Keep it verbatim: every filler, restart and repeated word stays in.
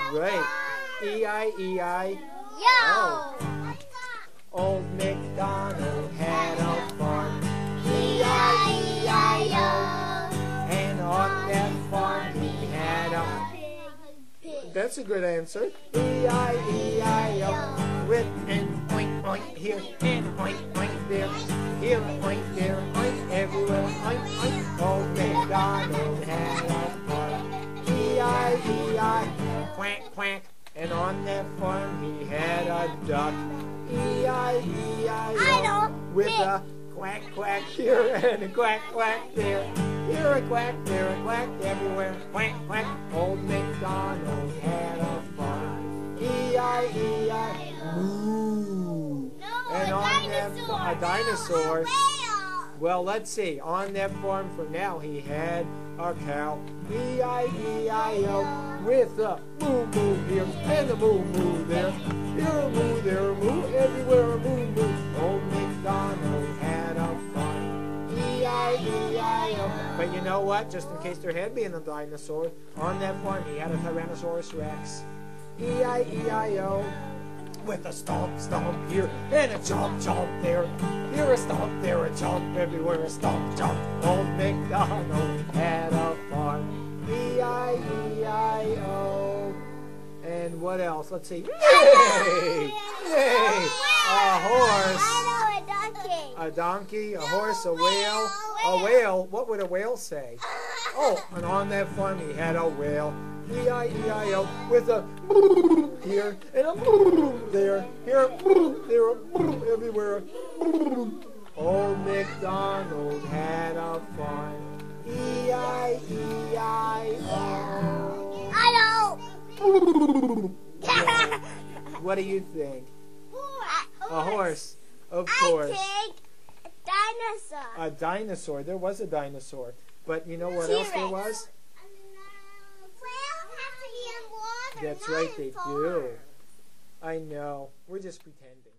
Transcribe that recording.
right. E I E I Yo. Old MacDonald had a farm. E I E I O. And on that farm he had a... Pig. That's a good answer. E I E I O. With an oink oink here and oink oink there. Here oink there oink everywhere oink oink. Old MacDonald had a farm. E I E I quack quack. And on that farm he had a duck. E I E I O. I know. With Pig. a quack quack here and a quack quack there. Here a quack, there a quack, everywhere. Quack quack. Old MacDonald had a farm. E I E I moo. No, And a on that dinosaur. fa- a dinosaur. A whale. Well, let's see. On that farm for now he had a cow. E I E I O. With a moo moo here and a moo moo there. Here a moo, there a moo, everywhere a moo moo. Old MacDonald had a farm. E I E I O. But you know what? Just in case there had been a dinosaur, on that farm he had a Tyrannosaurus Rex. E I E I O. With a stomp, stomp here, and a chomp, chomp there. Here a stomp, there a chomp, everywhere a stomp, chomp. Old MacDonald had a farm. E I E I O. And what else? Let's see. Yay! Yay! A horse. I know, a donkey. A donkey, a horse, a whale. A whale. What would a whale say? Oh, and on that farm he had a whale. E I E I O with a here and a there. Here, there, everywhere. Old MacDonald had a farm. E I E I O. I know. What do you think? A A horse, of I course. think a dinosaur. A dinosaur. There was a dinosaur. But you know what else there was? That's right, they do. I know. We're just pretending.